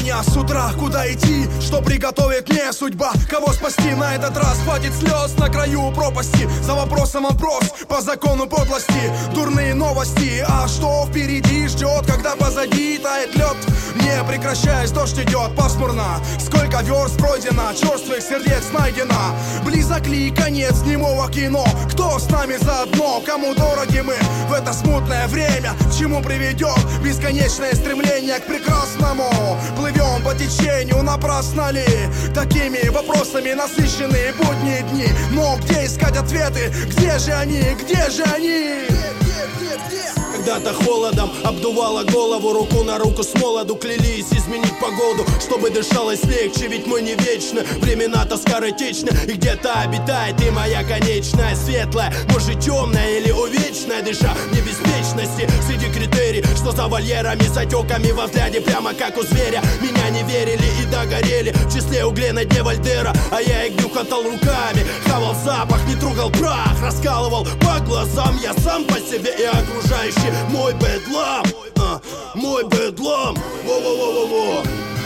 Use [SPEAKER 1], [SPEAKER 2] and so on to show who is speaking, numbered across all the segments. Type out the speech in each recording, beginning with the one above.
[SPEAKER 1] меня с утра, куда идти, что приготовит мне судьба, кого спасти на этот раз, хватит слез на краю пропасти, за вопросом вопрос, по закону подлости, дурные новости, а что впереди ждет, когда позади тает лед, не прекращаясь, дождь идет пасмурно, сколько верст пройдено, черствых сердец найдено, близок ли конец немого кино, кто с нами заодно, кому дороги мы в это смутное время, к чему приведет бесконечное стремление к прекрасному, плывем по течению, напрасно ли такими вопросами насыщенные будние дни, но где искать ответы, где же они, где же они?
[SPEAKER 2] Когда-то холодом обдувало голову, руку на руку с молоду клялись изменить погоду, чтобы дышалось легче, ведь мы не вечны, времена-то скоротечны, и где-то обитает и моя конечная, светлая, может темная или увечная, дыша в небеспечности, среди критерий, что за вольерами, затеками во взгляде, прямо как у зверя, меня не верили и догорели, в числе углей на дне Вольтера, а я их хватал руками, хавал запах, не трогал прах, раскалывал по глазам, я сам по себе и окружающий мой бедлам, мой бедлам, во-во-во-во-во.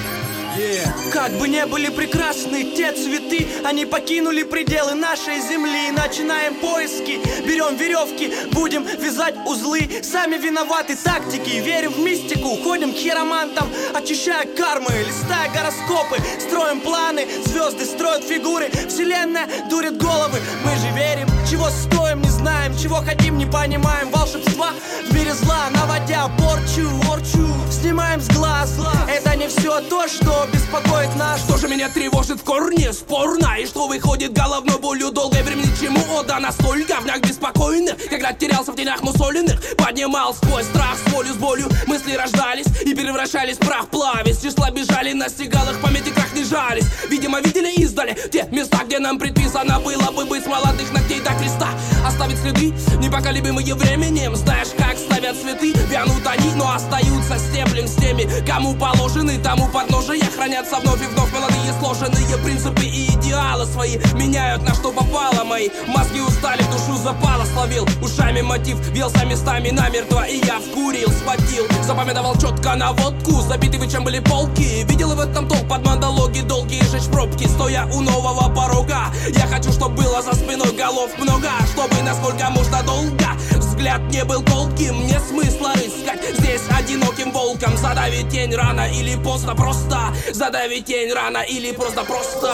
[SPEAKER 3] Как бы не были прекрасны те цветы, они покинули пределы нашей земли. Начинаем поиски, берем веревки, будем вязать узлы. Сами виноваты тактики, верим в мистику, ходим к хиромантам, очищая кармы, листая гороскопы, строим планы, звезды строят фигуры, вселенная дурит головы. Мы же верим, чего стоим, не знаем, чего хотим, не понимаем. Волшебства в мире зла, наводя порчу, снимаем с глаз. Это не все то, что беспокоит нас.
[SPEAKER 4] Что же меня тревожит в корне, спорно. И что выходит головной болью долгое времени, чему отдана столь говняк беспокойных. Когда терялся в тенях мусоленных, поднимал сквозь страх с болью, мысли рождались и превращались в прах, плавясь. Числа бежали, настигал их, памяти как не жались. Видимо, видели издали те места, где нам предписано было бы быть с молодых ногтей до креста. Оставить следы, непоколебимые временем. Знаешь, как ставят цветы, вянут они, но остаются стеблем с теми, кому положены, тому подножие. Хранятся вновь и вновь молодые сложенные принципы и идеалы свои меняют на что попало. Мои мозги устали, в душу запало, словил ушами мотив, велся местами намертво, и я вкурил, схватил, запамятовал четко наводку, забиты вы чем были полки, видел и в этом толк под монологи долгие, жечь пробки, стоя у нового порога. Я хочу, чтоб было за спиной голов много, чтобы насколько можно долго взгляд не был колким, не смысла рыскать здесь одиноким волком. Задавить тень рано или поздно, просто задавить тень рано или просто.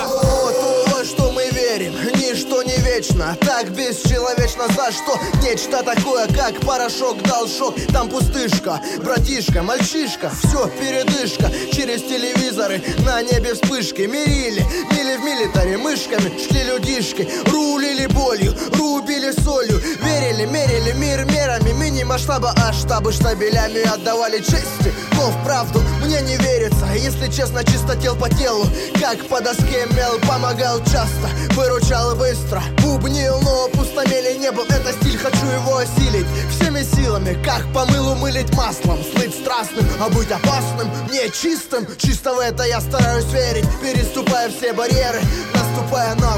[SPEAKER 5] Вот, что мы верим, ничто не вечно, так бесчеловечно, за что нечто такое, как порошок дал шок. Там пустышка, братишка, мальчишка, все передышка, через телевизоры на небе вспышки. Мили в милитаре мышками, шли людишки, рулили болью, рубили солью, верили, мерили мир мерами, мини-масштаба, а штабы штабелями отдавали чести. Но вправду мне не верится, если честно, чистотел по телу, как по доске мел, помогал часто, выручал быстро, бубнил, но пустомели не был, это стиль, хочу его осилить всеми силами, как по мылу мылить маслом, слыть страстным, а быть опасным, не чистым, чисто в это я стараюсь верить, переступая все барьеры, наступая на